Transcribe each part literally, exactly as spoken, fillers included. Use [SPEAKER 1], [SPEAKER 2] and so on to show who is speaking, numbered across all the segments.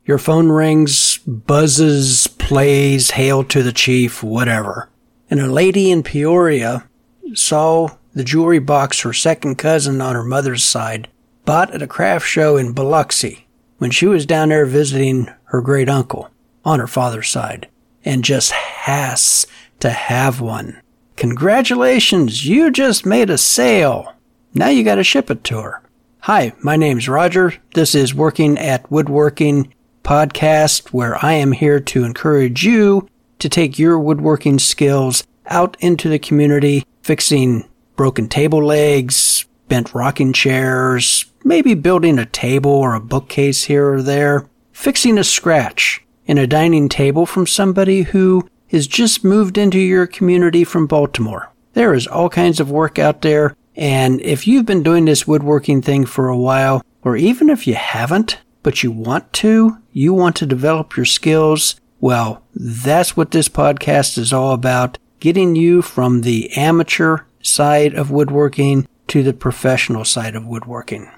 [SPEAKER 1] Your phone rings, buzzes, plays, hail to the chief, whatever. And a lady in Peoria saw the jewelry box her second cousin on her mother's side bought at a craft show in Biloxi when she was down there visiting her great uncle on her father's side, and just has to have one. Congratulations, you just made a sale. Now you gotta ship it to her. Hi, my name's Roger. This is Working at Woodworking podcast, where I am here to encourage you to take your woodworking skills out into the community, fixing broken table legs, bent rocking chairs, maybe building a table or a bookcase here or there, fixing a scratch in a dining table from somebody who has just moved into your community from Baltimore. There is all kinds of work out there, and if you've been doing this woodworking thing for a while, or even if you haven't, but you want to, you want to develop your skills, well, that's what this podcast is all about, getting you from the amateur side of woodworking to the professional side of woodworking.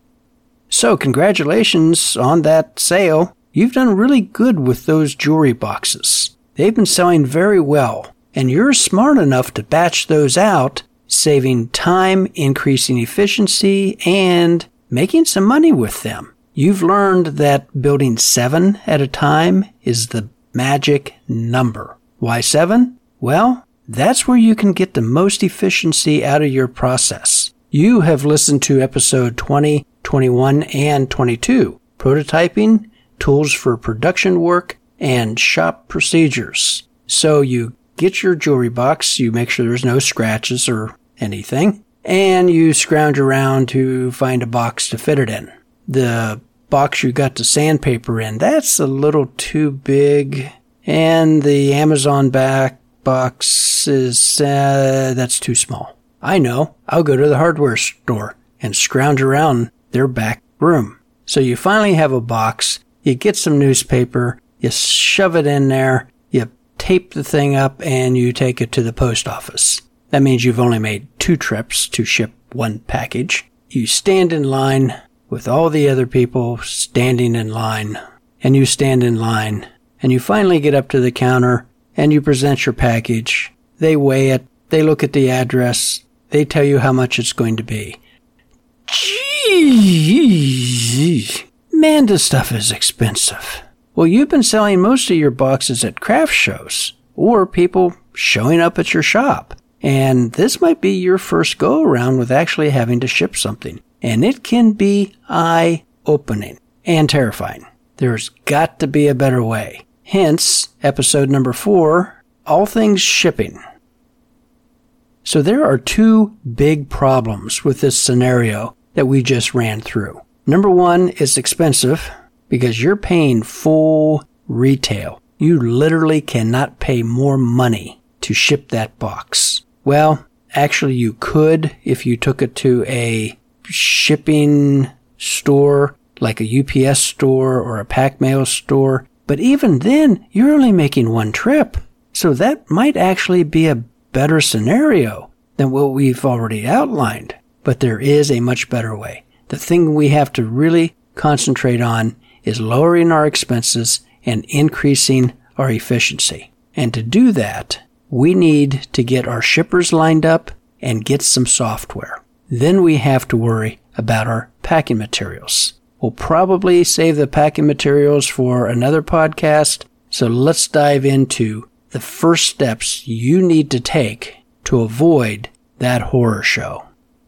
[SPEAKER 1] So congratulations on that sale. You've done really good with those jewelry boxes. They've been selling very well, and you're smart enough to batch those out, saving time, increasing efficiency, and making some money with them. You've learned that building seven at a time is the magic number. Why seven? Well, that's where you can get the most efficiency out of your process. You have listened to episode twenty, twenty-one, and twenty-two, prototyping, tools for production work, and shop procedures. So you get your jewelry box, you make sure there's no scratches or anything, and you scrounge around to find a box to fit it in. The box you got the sandpaper in, that's a little too big, and the Amazon back box is, uh, that's too small. I know, I'll go to the hardware store and scrounge around their back room. So you finally have a box, you get some newspaper, you shove it in there, you tape the thing up, and you take it to the post office. That means you've only made two trips to ship one package. You stand in line with all the other people standing in line, and you stand in line, and you finally get up to the counter, and you present your package. They weigh it, they look at the address, they tell you how much it's going to be. Jeez, man, this stuff is expensive. Well, you've been selling most of your boxes at craft shows, or people showing up at your shop. And this might be your first go-around with actually having to ship something. And it can be eye-opening and terrifying. There's got to be a better way. Hence, episode number four, all things shipping. So there are two big problems with this scenario that we just ran through. Number one, it's expensive because you're paying full retail. You literally cannot pay more money to ship that box. Well, actually you could if you took it to a shipping store like a U P S store or a pack mail store. But even then, you're only making one trip. So that might actually be a better scenario than what we've already outlined. But there is a much better way. The thing we have to really concentrate on is lowering our expenses and increasing our efficiency. And to do that, we need to get our shippers lined up and get some software. Then we have to worry about our packing materials. We'll probably save the packing materials for another podcast, so let's dive into the first steps you need to take to avoid that horror show.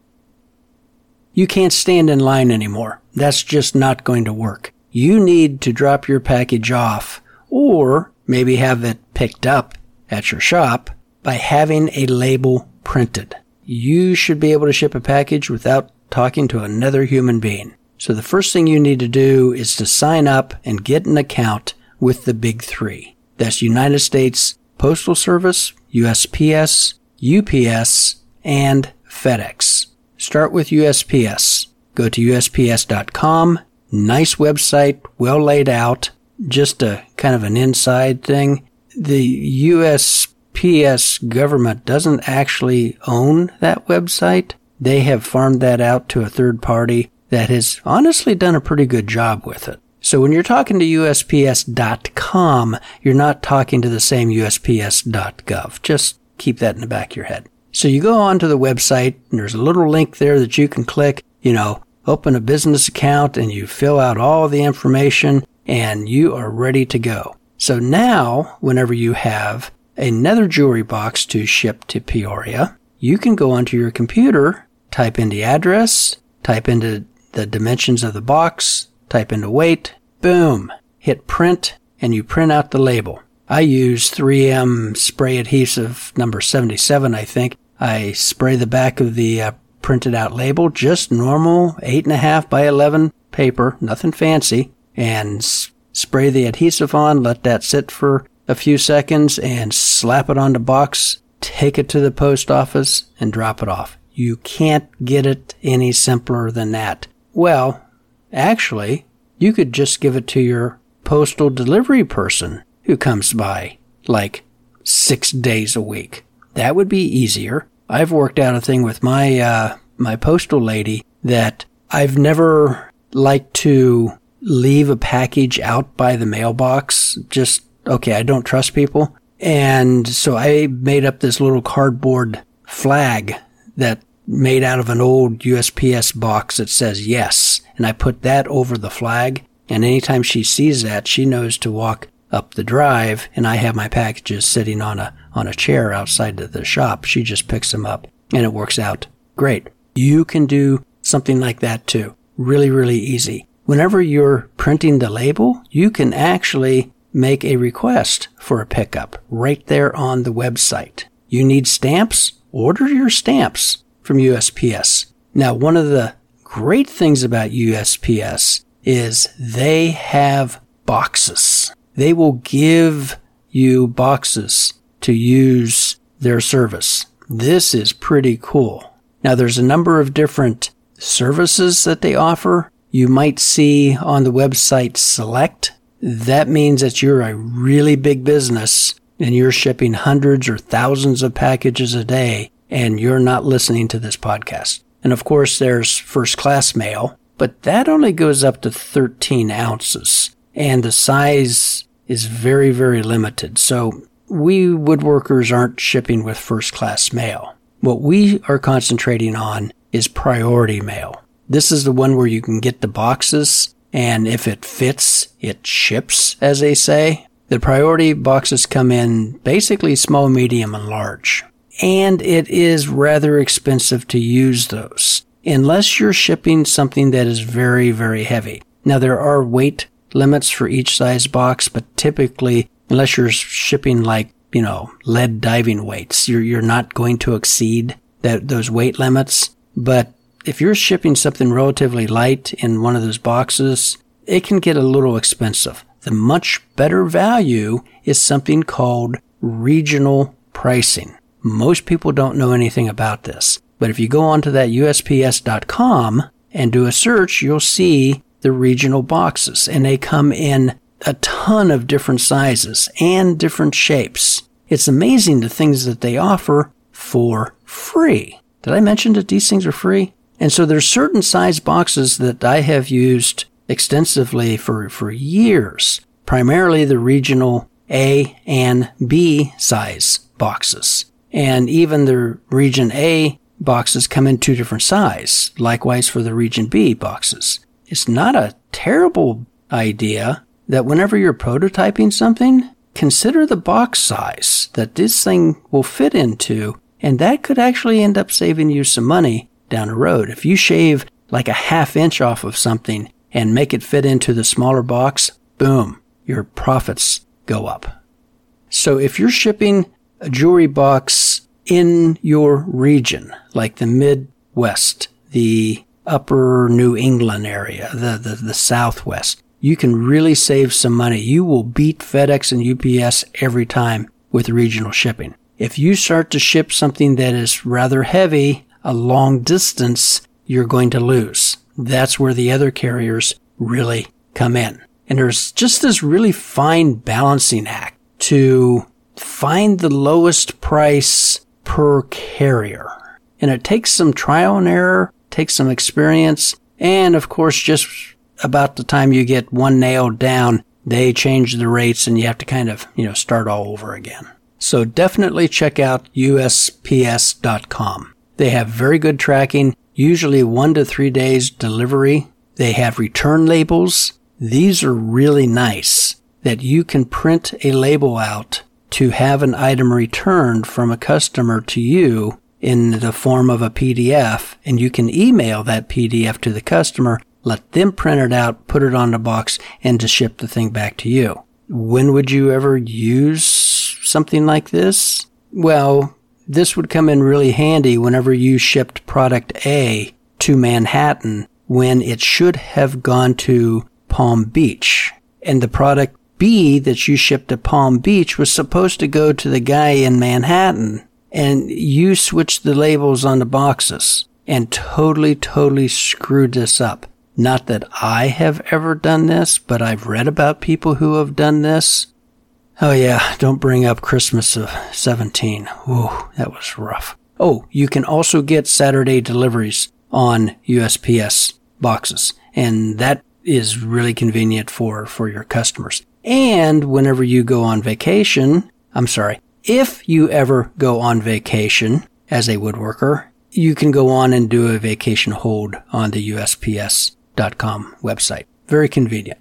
[SPEAKER 1] You can't stand in line anymore. That's just not going to work. You need to drop your package off, or maybe have it picked up at your shop by having a label printed. You should be able to ship a package without talking to another human being. So the first thing you need to do is to sign up and get an account with the big three. That's United States Postal Service, U S P S, U P S, and FedEx. Start with U S P S. Go to U S P S dot com. Nice website, well laid out. Just a kind of an inside thing. The U S P S government doesn't actually own that website. They have farmed that out to a third party that has honestly done a pretty good job with it. So when you're talking to U S P S dot com, you're not talking to the same U S P S dot gov. Just keep that in the back of your head. So you go onto the website, and there's a little link there that you can click, you know, open a business account, and you fill out all the information, and you are ready to go. So now, whenever you have another jewelry box to ship to Peoria, you can go onto your computer, type in the address, type into the dimensions of the box, type in the weight, boom, hit print, and you print out the label. I use three M spray adhesive number seventy-seven, I think. I spray the back of the uh, printed out label, just normal eight and a half by eleven paper, nothing fancy, and s- spray the adhesive on, let that sit for a few seconds, and slap it on the box, take it to the post office, and drop it off. You can't get it any simpler than that. Well, actually, you could just give it to your postal delivery person who comes by like six days a week. That would be easier. I've worked out a thing with my uh, my postal lady that I've never liked to leave a package out by the mailbox. Just, okay, I don't trust people. And so I made up this little cardboard flag that made out of an old U S P S box that says yes. And I put that over the flag. And anytime she sees that, she knows to walk up the drive, and I have my packages sitting on a on a chair outside of the shop. She just picks them up, and it works out great. You can do something like that too. Really, really easy. Whenever you're printing the label, you can actually make a request for a pickup right there on the website. You need stamps? Order your stamps from U S P S. Now, one of the great things about U S P S is they have boxes. They will give you boxes to use their service. This is pretty cool. Now, there's a number of different services that they offer. You might see on the website Select. That means that you're a really big business and you're shipping hundreds or thousands of packages a day, and you're not listening to this podcast. And of course, there's first class mail, but that only goes up to thirteen ounces, and the size is very, very limited. So we woodworkers aren't shipping with first class mail. What we are concentrating on is priority mail. This is the one where you can get the boxes, and if it fits, it ships, as they say. The priority boxes come in basically small, medium, and large. And it is rather expensive to use those, unless you're shipping something that is very, very heavy. Now, there are weight limits for each size box, but typically, unless you're shipping like, you know, lead diving weights, you're you're not going to exceed that those weight limits. But if you're shipping something relatively light in one of those boxes, it can get a little expensive. The much better value is something called regional pricing. Most people don't know anything about this, but if you go onto that U S P S dot com and do a search, you'll see the regional boxes, and they come in a ton of different sizes and different shapes. It's amazing the things that they offer for free. Did I mention that these things are free? And so there's certain size boxes that I have used extensively for, for years, primarily the regional A and B size boxes. And even the region A boxes come in two different sizes, likewise for the region B boxes. It's not a terrible idea that whenever you're prototyping something, consider the box size that this thing will fit into, and that could actually end up saving you some money down the road. If you shave like a half inch off of something and make it fit into the smaller box, boom, your profits go up. So if you're shipping a jewelry box in your region, like the Midwest, the upper New England area, the, the, the Southwest, you can really save some money. You will beat FedEx and U P S every time with regional shipping. If you start to ship something that is rather heavy, a long distance, you're going to lose. That's where the other carriers really come in. And there's just this really fine balancing act to find the lowest price per carrier. And it takes some trial and error, takes some experience, and of course just about the time you get one nailed down, they change the rates and you have to kind of, you know, start all over again. So definitely check out U S P S dot com. They have very good tracking, usually one to three days delivery. They have return labels. These are really nice that you can print a label out to have an item returned from a customer to you in the form of a P D F, and you can email that P D F to the customer, let them print it out, put it on the box, and just ship the thing back to you. When would you ever use something like this? Well, this would come in really handy whenever you shipped product A to Manhattan when it should have gone to Palm Beach. And the product B that you shipped to Palm Beach was supposed to go to the guy in Manhattan. And you switched the labels on the boxes and totally, totally screwed this up. Not that I have ever done this, but I've read about people who have done this. Oh yeah, don't bring up Christmas of seventeen. Ooh, that was rough. Oh, you can also get Saturday deliveries on U S P S boxes, and that is really convenient for, for your customers. And whenever you go on vacation, I'm sorry, if you ever go on vacation as a woodworker, you can go on and do a vacation hold on the U S P S dot com website. Very convenient.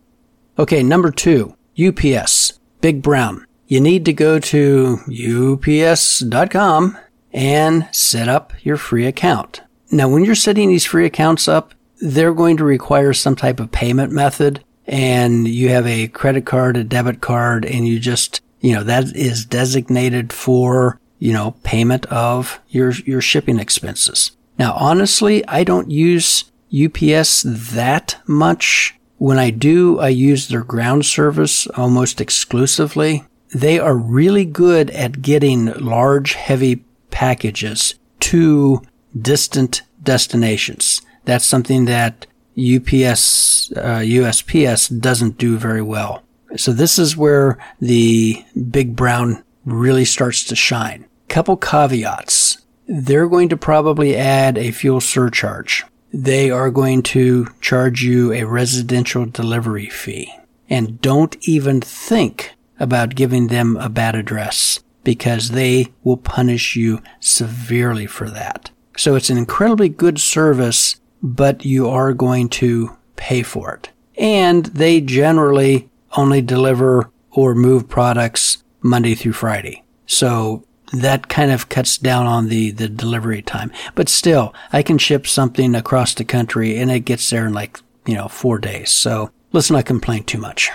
[SPEAKER 1] Okay, number two, U P S, Big Brown. You need to go to U P S dot com and set up your free account. Now, when you're setting these free accounts up, they're going to require some type of payment method, and you have a credit card, a debit card, and you just, you know, that is designated for, you know, payment of your, your shipping expenses. Now, honestly, I don't use U P S that much. When I do, I use their ground service almost exclusively. They are really good at getting large, heavy packages to distant destinations. That's something that U P S, uh, U S P S doesn't do very well. So this is where the Big Brown really starts to shine. Couple caveats. They're going to probably add a fuel surcharge. They are going to charge you a residential delivery fee. And don't even think about giving them a bad address, because they will punish you severely for that. So it's an incredibly good service, but you are going to pay for it. And they generally only deliver or move products Monday through Friday. So that kind of cuts down on the, the delivery time. But still, I can ship something across the country and it gets there in like, you know, four days. So let's not complain too much.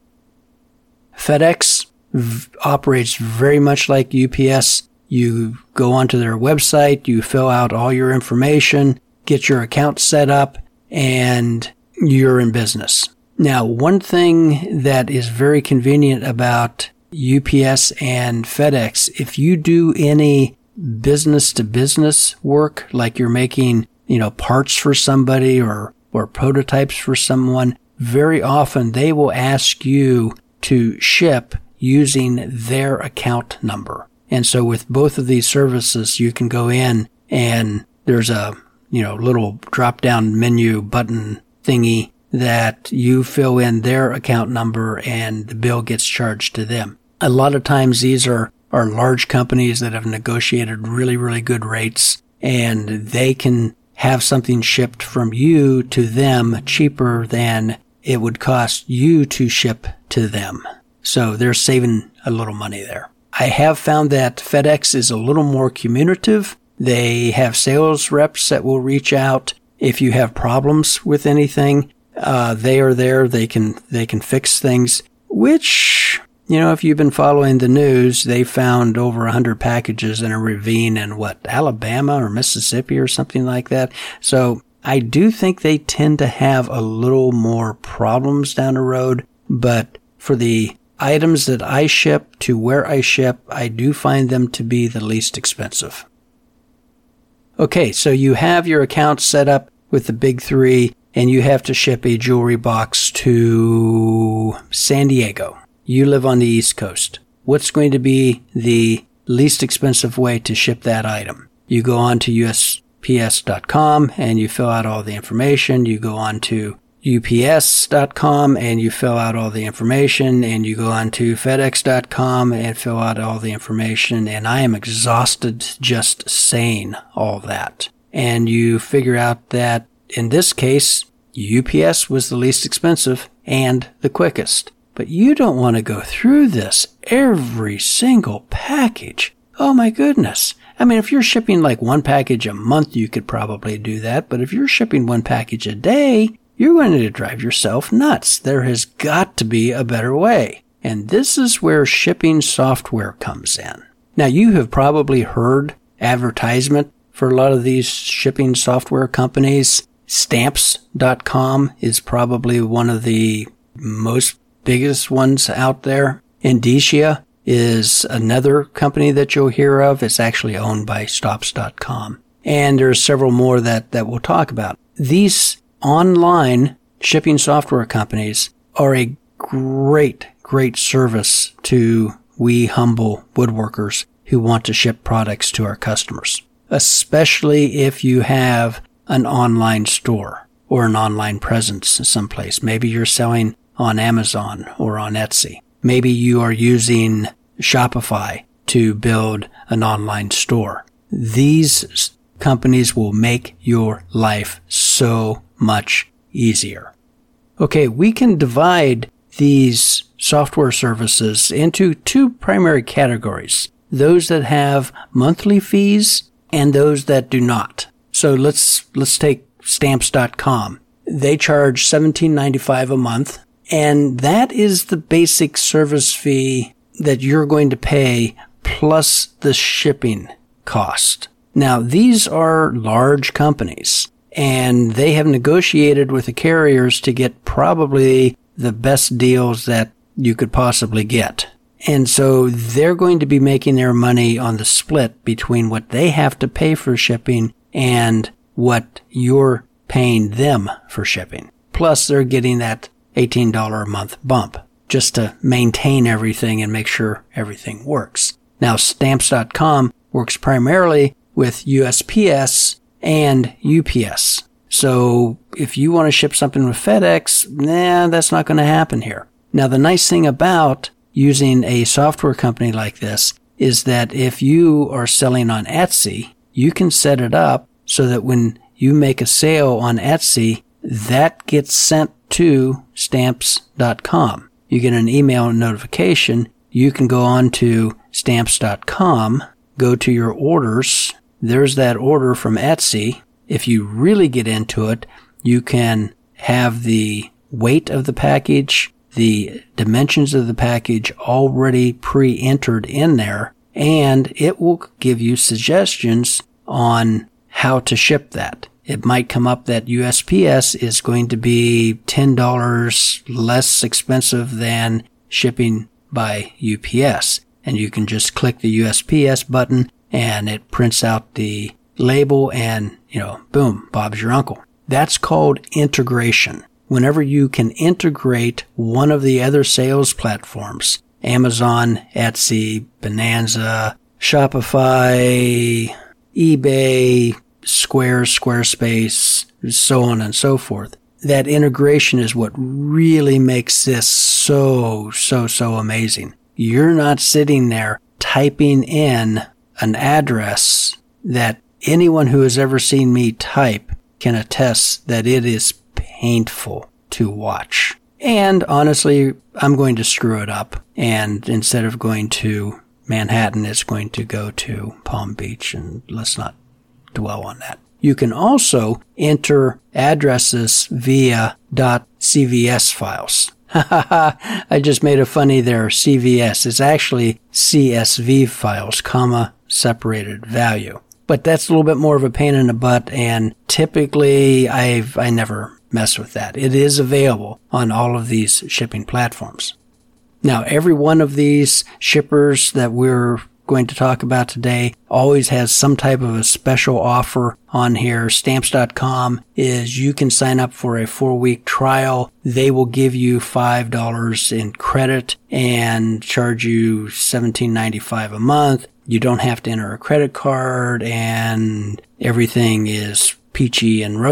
[SPEAKER 1] FedEx v- operates very much like U P S. You go onto their website, you fill out all your information, get your account set up, and you're in business. Now, one thing that is very convenient about U P S and FedEx, if you do any business-to-business work, like you're making, you know, parts for somebody or, or prototypes for someone, very often they will ask you to ship using their account number. And so with both of these services, you can go in and there's a, you know, little drop-down menu button thingy that you fill in their account number and the bill gets charged to them. A lot of times these are, are large companies that have negotiated really, really good rates, and they can have something shipped from you to them cheaper than it would cost you to ship to them. So they're saving a little money there. I have found that FedEx is a little more communicative. They have sales reps that will reach out if you have problems with anything. Uh, they are there. They can, they can fix things, which, you know, if you've been following the news, they found over a hundred packages in a ravine in what, Alabama or Mississippi or something like that. So I do think they tend to have a little more problems down the road, but for the items that I ship to where I ship, I do find them to be the least expensive. Okay, so you have your account set up with the big three, and you have to ship a jewelry box to San Diego. You live on the East Coast. What's going to be the least expensive way to ship that item? You go on to U S P S dot com and you fill out all the information. You go on to U P S dot com and you fill out all the information, and you go on to FedEx dot com and fill out all the information, and I am exhausted just saying all that. And you figure out that in this case, U P S was the least expensive and the quickest. But you don't want to go through this every single package. Oh my goodness. I mean, if you're shipping like one package a month, you could probably do that. But if you're shipping one package a day, you're going to drive yourself nuts. There has got to be a better way. And this is where shipping software comes in. Now, you have probably heard advertisement for a lot of these shipping software companies. Stamps dot com is probably one of the most biggest ones out there. Endicia is another company that you'll hear of. It's actually owned by Stops dot com. And there's several more that, that we'll talk about. These online shipping software companies are a great, great service to we humble woodworkers who want to ship products to our customers, especially if you have an online store or an online presence someplace. Maybe you're selling on Amazon or on Etsy. Maybe you are using Shopify to build an online store. These companies will make your life so much easier. Okay, we can divide these software services into two primary categories. Those that have monthly fees and those that do not. So let's let's take Stamps dot com. They charge seventeen ninety-five a month, and that is the basic service fee that you're going to pay plus the shipping cost. Now, these are large companies, and they have negotiated with the carriers to get probably the best deals that you could possibly get. And so they're going to be making their money on the split between what they have to pay for shipping and what you're paying them for shipping. Plus, they're getting that eighteen dollars a month bump just to maintain everything and make sure everything works. Now, Stamps dot com works primarily with U S P S and U P S. So if you want to ship something with FedEx, nah, that's not going to happen here. Now, the nice thing about using a software company like this is that if you are selling on Etsy, you can set it up so that when you make a sale on Etsy, that gets sent to Stamps dot com. You get an email notification. You can go on to Stamps dot com, go to your orders. There's that order from Etsy. If you really get into it, you can have the weight of the package, the dimensions of the package already pre-entered in there, and it will give you suggestions on how to ship that. It might come up that U S P S is going to be ten dollars less expensive than shipping by U P S. And you can just click the U S P S button and it prints out the label and, you know, boom, Bob's your uncle. That's called integration. Whenever you can integrate one of the other sales platforms, Amazon, Etsy, Bonanza, Shopify, eBay, Square, Squarespace, so on and so forth. That integration is what really makes this so, so, so amazing. You're not sitting there typing in an address that anyone who has ever seen me type can attest that it is painful to watch. And honestly, I'm going to screw it up. And instead of going to Manhattan, it's going to go to Palm Beach, and let's not dwell on that. You can also enter addresses via .cvs files. I just made a funny there. C V S is actually C S V files, comma, separated value. But that's a little bit more of a pain in the butt, and typically I've, I never mess with that. It is available on all of these shipping platforms. Now, every one of these shippers that we're going to talk about today always has some type of a special offer on here. Stamps dot com is you can sign up for a four-week trial. They will give you five dollars in credit and charge you seventeen ninety-five a month. You don't have to enter a credit card, and everything is peachy and rosy.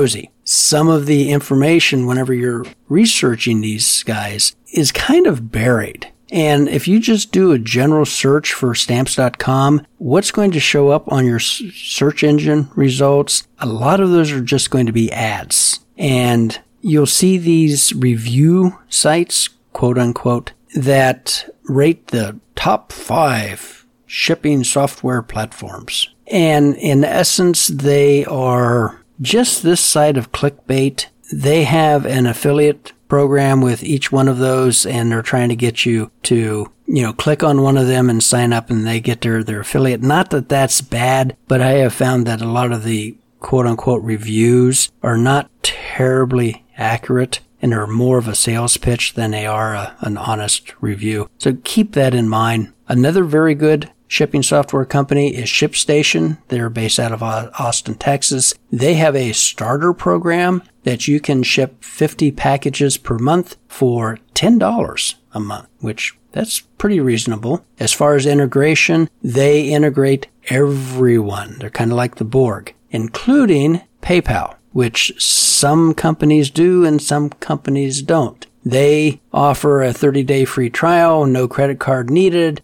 [SPEAKER 1] some of the information whenever you're researching these guys is kind of buried. And if you just do a general search for stamps dot com, what's going to show up on your search engine results? A lot of those are just going to be ads. And you'll see these review sites, quote unquote, that rate the top five shipping software platforms. And in essence, they are just this side of clickbait. They have an affiliate program with each one of those, and they're trying to get you to, you know, click on one of them and sign up, and they get their, their affiliate. Not that that's bad, but I have found that a lot of the quote unquote reviews are not terribly accurate, and are more of a sales pitch than they are a, an honest review. So keep that in mind. Another very good shipping software company is ShipStation. They're based out of Austin, Texas. They have a starter program that you can ship fifty packages per month for ten dollars a month, which that's pretty reasonable. As far as integration, they integrate everyone. They're kind of like the Borg, including PayPal, which some companies do and some companies don't. They offer a thirty-day free trial, no credit card needed,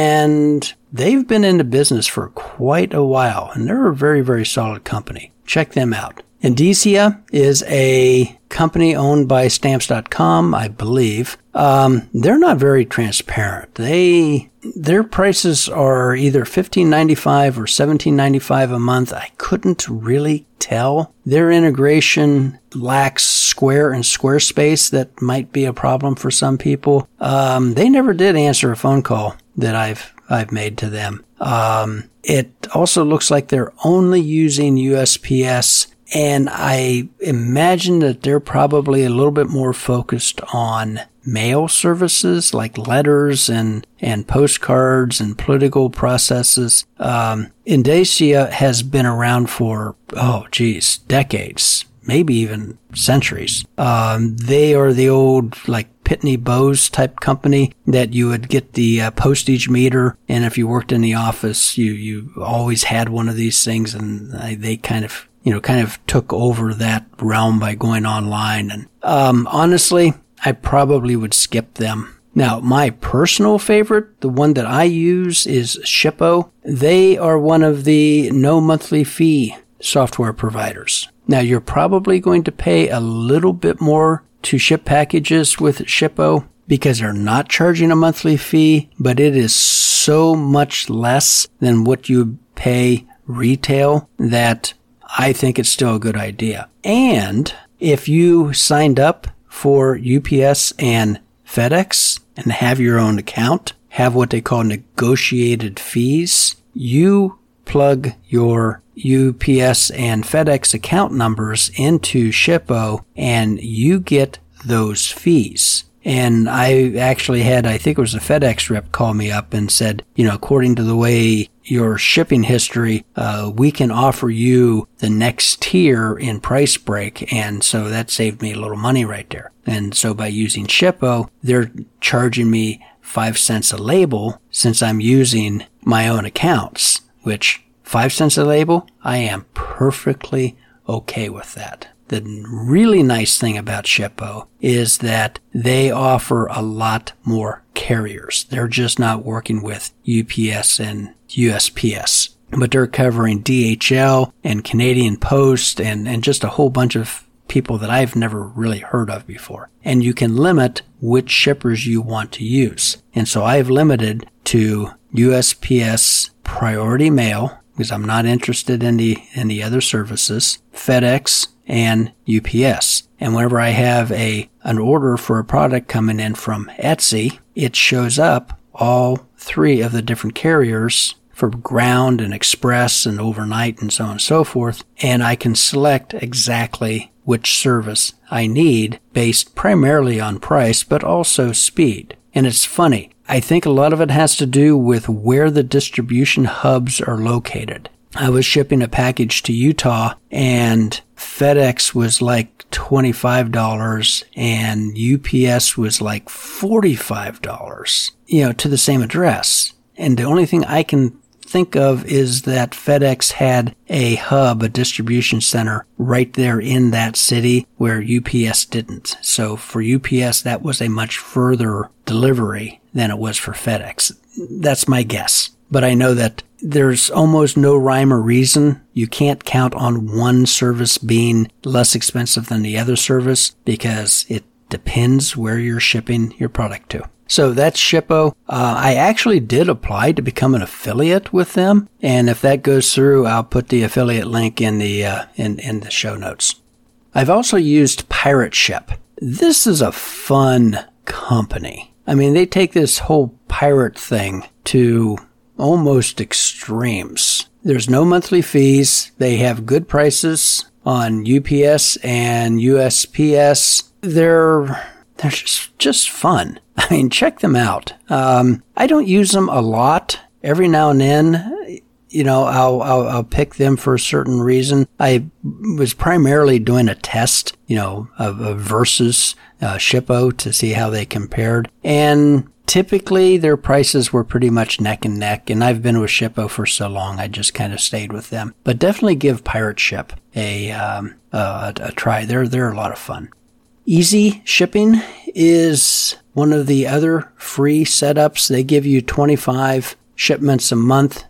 [SPEAKER 1] and they've been into business for quite a while, and they're a very, very solid company. Check them out. Indicia is a company owned by stamps dot com, I believe. Um, they're not very transparent. They their prices are either fifteen ninety-five or seventeen ninety-five a month. I couldn't really tell. Their integration lacks Square and Squarespace. That might be a problem for some people. Um, they never did answer a phone call that I've I've made to them. Um, it also looks like they're only using U S P S. And I imagine that they're probably a little bit more focused on mail services like letters and, and postcards and political processes. Um, Indicia has been around for, oh, geez, decades, maybe even centuries. Um, they are the old, like, Pitney Bowes type company that you would get the uh, postage meter. And if you worked in the office, you, you always had one of these things, and uh, they kind of you know, kind of took over that realm by going online. And um, honestly, I probably would skip them. Now, my personal favorite, the one that I use, is Shippo. They are one of the no monthly fee software providers. Now, you're probably going to pay a little bit more to ship packages with Shippo because they're not charging a monthly fee, but it is so much less than what you pay retail that I think it's still a good idea. And if you signed up for U P S and FedEx and have your own account, have what they call negotiated fees, you plug your U P S and FedEx account numbers into Shippo and you get those fees. And I actually had, I think it was a FedEx rep call me up and said, you know, according to the way your shipping history, uh, we can offer you the next tier in price break. And so that saved me a little money right there. And so by using Shippo, they're charging me five cents a label since I'm using my own accounts, which five cents a label, I am perfectly okay with that. The really nice thing about Shippo is that they offer a lot more carriers. They're just not working with U P S and U S P S, but they're covering D H L and Canadian Post and, and just a whole bunch of people that I've never really heard of before. And you can limit which shippers you want to use. And so I've limited to U S P S Priority Mail because I'm not interested in the, in the other services, FedEx, and U P S. And whenever I have a an order for a product coming in from Etsy, it shows up all three of the different carriers for ground and express and overnight and so on and so forth. And I can select exactly which service I need based primarily on price, but also speed. And it's funny. I think a lot of it has to do with where the distribution hubs are located. I was shipping a package to Utah and FedEx was like twenty-five dollars and U P S was like forty-five dollars, you know, to the same address. And the only thing I can think of is that FedEx had a hub, a distribution center, right there in that city where U P S didn't. So for U P S, that was a much further delivery than it was for FedEx. That's my guess. But I know that there's almost no rhyme or reason. You can't count on one service being less expensive than the other service because it depends where you're shipping your product to. So that's Shippo. Uh, I actually did apply to become an affiliate with them. And if that goes through, I'll put the affiliate link in the, uh, in, in the show notes. I've also used PirateShip. This is a fun company. I mean, they take this whole pirate thing to almost extremes. There's no monthly fees. They have good prices on U P S and U S P S. They're, they're just, just fun. I mean, check them out. Um, I don't use them a lot. Every now and then, you know, I'll, I'll, I'll pick them for a certain reason. I was primarily doing a test, you know, of, of versus uh, Shippo to see how they compared. And typically their prices were pretty much neck and neck. And I've been with Shippo for so long, I just kind of stayed with them. But definitely give PirateShip a, um, a, a try. They're, they're a lot of fun. Easy Shipping is one of the other free setups. They give you twenty-five shipments a month,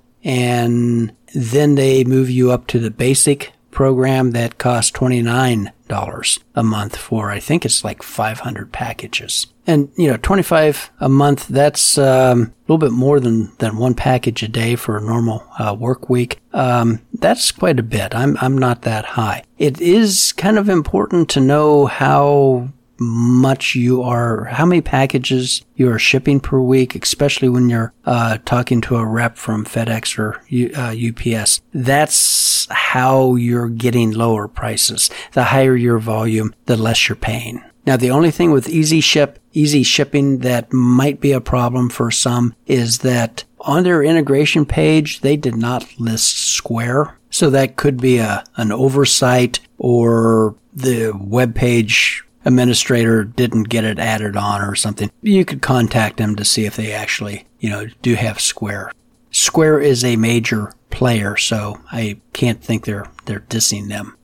[SPEAKER 1] and then they move you up to the basic program that costs twenty-nine dollars a month for, I think it's like five hundred packages. And, you know, twenty-five a month, that's um, a little bit more than, than one package a day for a normal uh, work week. Um, that's quite a bit. I'm, I'm not that high. It is kind of important to know how much you are, how many packages you are shipping per week, especially when you're uh, talking to a rep from FedEx or U, uh, U P S. That's how you're getting lower prices. The higher your volume, the less you're paying. Now, the only thing with Easy Ship, Easy Shipping that might be a problem for some is that on their integration page, they did not list Square. So that could be a an oversight, or the web page administrator didn't get it added on or something. You could contact them to see if they actually, you know, do have Square. Square is a major player, so I can't think they're they're dissing them.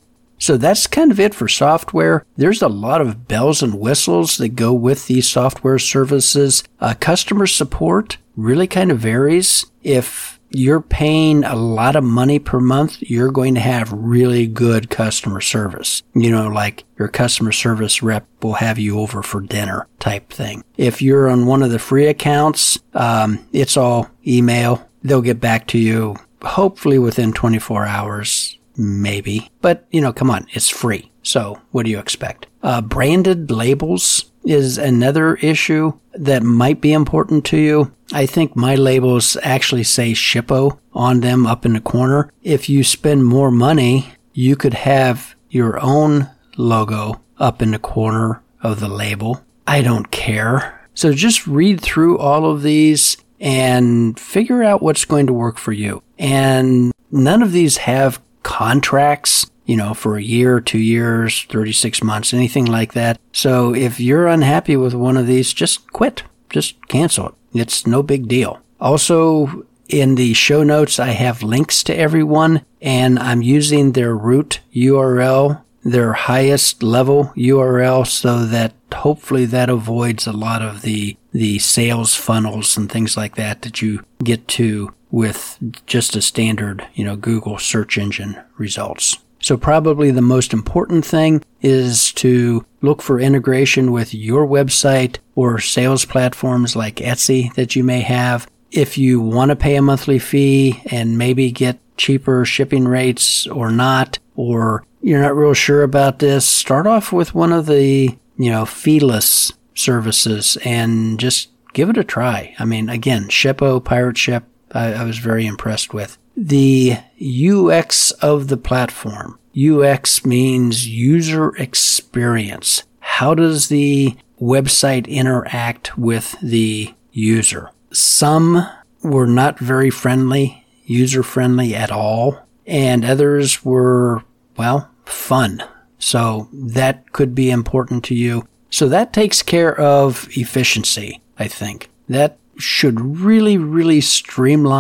[SPEAKER 1] So that's kind of it for software. There's a lot of bells and whistles that go with these software services. Uh, customer support really kind of varies. If you're paying a lot of money per month, you're going to have really good customer service. You know, like your customer service rep will have you over for dinner type thing. If you're on one of the free accounts, um, it's all email. They'll get back to you hopefully within twenty-four hours. Maybe. But, you know, come on, it's free. So what do you expect? Uh, branded labels is another issue that might be important to you. I think my labels actually say Shippo on them up in the corner. If you spend more money, you could have your own logo up in the corner of the label. I don't care. So just read through all of these and figure out what's going to work for you. And none of these have contracts, you know, for a year, two years, thirty-six months, anything like that. So if you're unhappy with one of these, just quit. Just cancel it. It's no big deal. Also, in the show notes, I have links to everyone, and I'm using their root U R L, their highest level U R L, so that hopefully that avoids a lot of the, the sales funnels and things like that that you get to with just a standard, you know, Google search engine results. So probably the most important thing is to look for integration with your website or sales platforms like Etsy that you may have. If you want to pay a monthly fee and maybe get cheaper shipping rates or not, or you're not real sure about this, start off with one of the, you know, feeless services and just give it a try. I mean, again, Shippo, PirateShip, I, I was very impressed with. The U X of the platform. U X means user experience. How does the website interact with the user? Some were not very friendly, user-friendly at all, and others were, well, fun. So that could be important to you. So that takes care of efficiency, I think. That should really, really streamline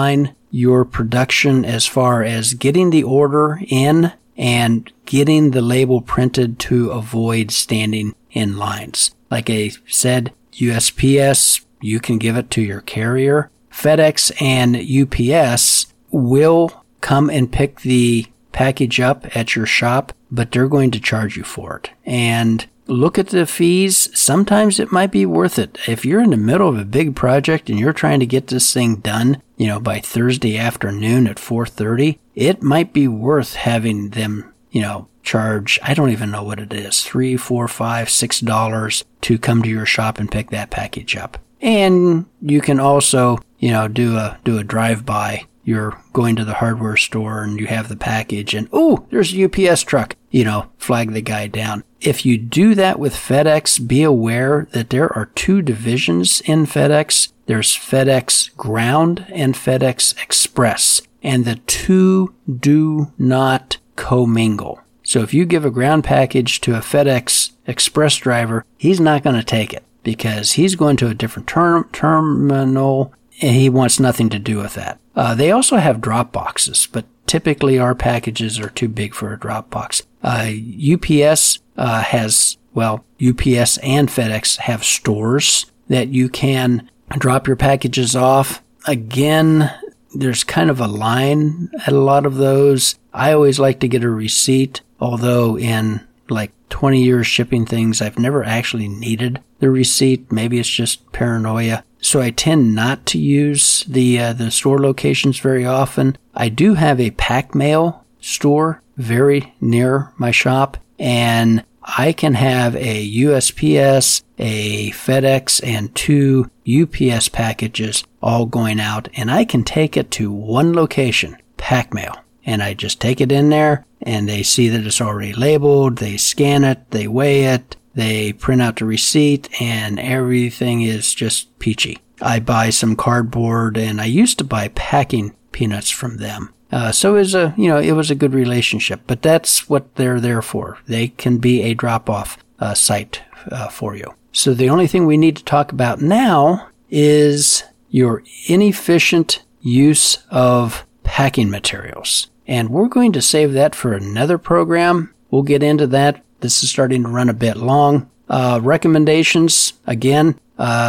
[SPEAKER 1] your production as far as getting the order in and getting the label printed to avoid standing in lines. Like I said, U S P S, you can give it to your carrier. FedEx and U P S will come and pick the package up at your shop, but they're going to charge you for it. And look at the fees. Sometimes it might be worth it. If you're in the middle of a big project and you're trying to get this thing done, you know, by Thursday afternoon at four thirty, it might be worth having them, you know, charge, I don't even know what it is, three, four, five, six dollars to come to your shop and pick that package up. And you can also, you know, do a do a drive-by. You're going to the hardware store and you have the package and, oh, there's a U P S truck, you know, flag the guy down. If you do that with FedEx, be aware that there are two divisions in FedEx. There's FedEx Ground and FedEx Express, and the two do not commingle. So if you give a ground package to a FedEx Express driver, he's not going to take it because he's going to a different term, terminal and he wants nothing to do with that. Uh, they also have drop boxes, but typically our packages are too big for a drop box. Uh, U P S uh, has, well, U P S and FedEx have stores that you can drop your packages off. Again, there's kind of a line at a lot of those. I always like to get a receipt, although in like twenty years shipping things, I've never actually needed the receipt. Maybe it's just paranoia. So I tend not to use the uh, the store locations very often. I do have a pack mail store very near my shop, and I can have a U S P S, a FedEx, and two U P S packages all going out, and I can take it to one location, pack mail. And I just take it in there, and they see that it's already labeled, they scan it, they weigh it, they print out the receipt, and everything is just peachy. I buy some cardboard, and I used to buy packing peanuts from them. Uh, so it was a, you know, it was a good relationship, but that's what they're there for. They can be a drop-off uh, site uh, for you. So the only thing we need to talk about now is your inefficient use of packing materials. And we're going to save that for another program. We'll get into that. This is starting to run a bit long. Uh, recommendations, again,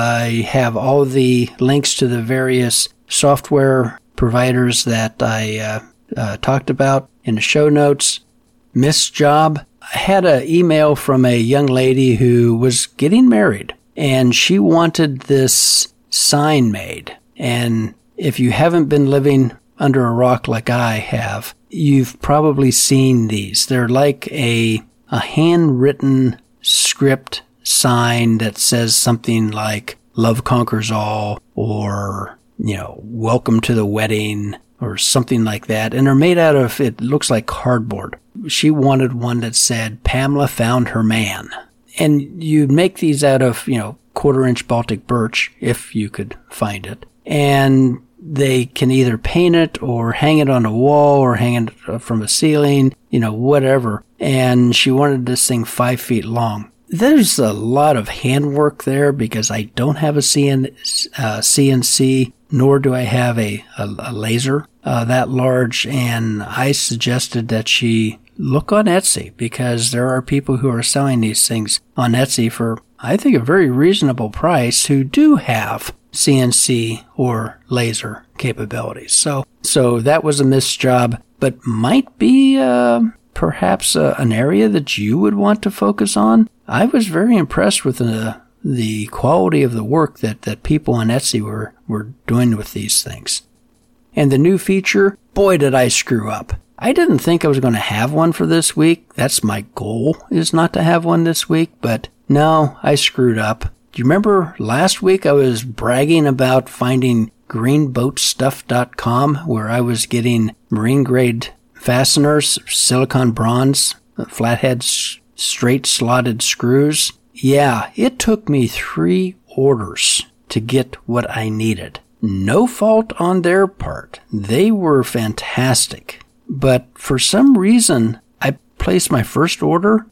[SPEAKER 1] I have all the links to the various software providers that I uh, uh, talked about in the show notes. Missed job. I had an email from a young lady who was getting married, and she wanted this sign made. And if you haven't been living under a rock like I have, you've probably seen these. They're like a a handwritten script sign that says something like "Love Conquers All" or, you know, "Welcome to the Wedding" or something like that. And they're made out of, it looks like cardboard. She wanted one that said "Pamela found her man." And you'd make these out of, you know, quarter inch Baltic birch if you could find it. And they can either paint it or hang it on a wall or hang it from a ceiling, you know, whatever. And she wanted this thing five feet long. There's a lot of handwork there because I don't have a C N, uh, C N C, nor do I have a, a, a laser uh, that large. And I suggested that she look on Etsy because there are people who are selling these things on Etsy for, I think, a very reasonable price who do have C N C or laser capabilities. So, so that was a missed job, but might be uh, perhaps uh, an area that you would want to focus on. I was very impressed with the the quality of the work that, that people on Etsy were, were doing with these things. And the new feature, boy, did I screw up. I didn't think I was going to have one for this week. That's my goal, is not to have one this week, but no, I screwed up. Do you remember last week I was bragging about finding green boat stuff dot com where I was getting marine grade fasteners, silicon bronze, flathead straight slotted screws? Yeah, it took me three orders to get what I needed. No fault on their part. They were fantastic. But for some reason, I placed my first order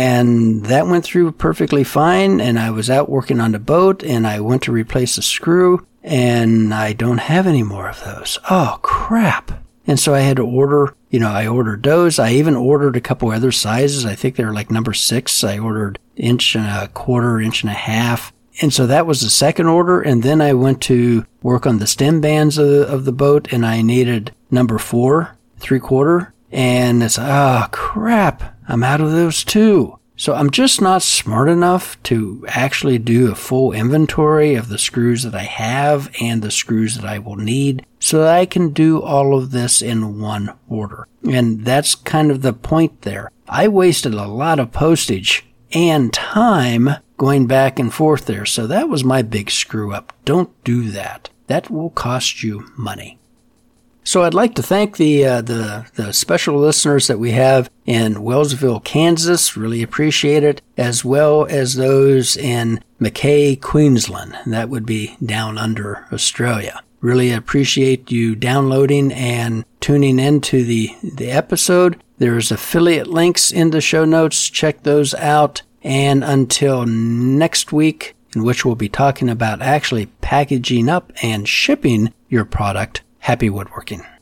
[SPEAKER 1] and that went through perfectly fine, and I was out working on the boat, and I went to replace a screw, and I don't have any more of those. Oh, crap. And so I had to order, you know, I ordered those. I even ordered a couple other sizes. I think they were like number six. I ordered inch and a quarter, inch and a half. And so that was the second order. And then I went to work on the stem bands of the, of the boat, and I needed number four, three quarter. And it's, oh, crap. I'm out of those too. So I'm just not smart enough to actually do a full inventory of the screws that I have and the screws that I will need so that I can do all of this in one order. And that's kind of the point there. I wasted a lot of postage and time going back and forth there. So that was my big screw up. Don't do that. That will cost you money. So I'd like to thank the, uh, the the special listeners that we have in Wellsville, Kansas. Really appreciate it. As well as those in Mackay, Queensland. That would be down under Australia. Really appreciate you downloading and tuning into the, the episode. There's affiliate links in the show notes. Check those out. And until next week, in which we'll be talking about actually packaging up and shipping your product, happy woodworking.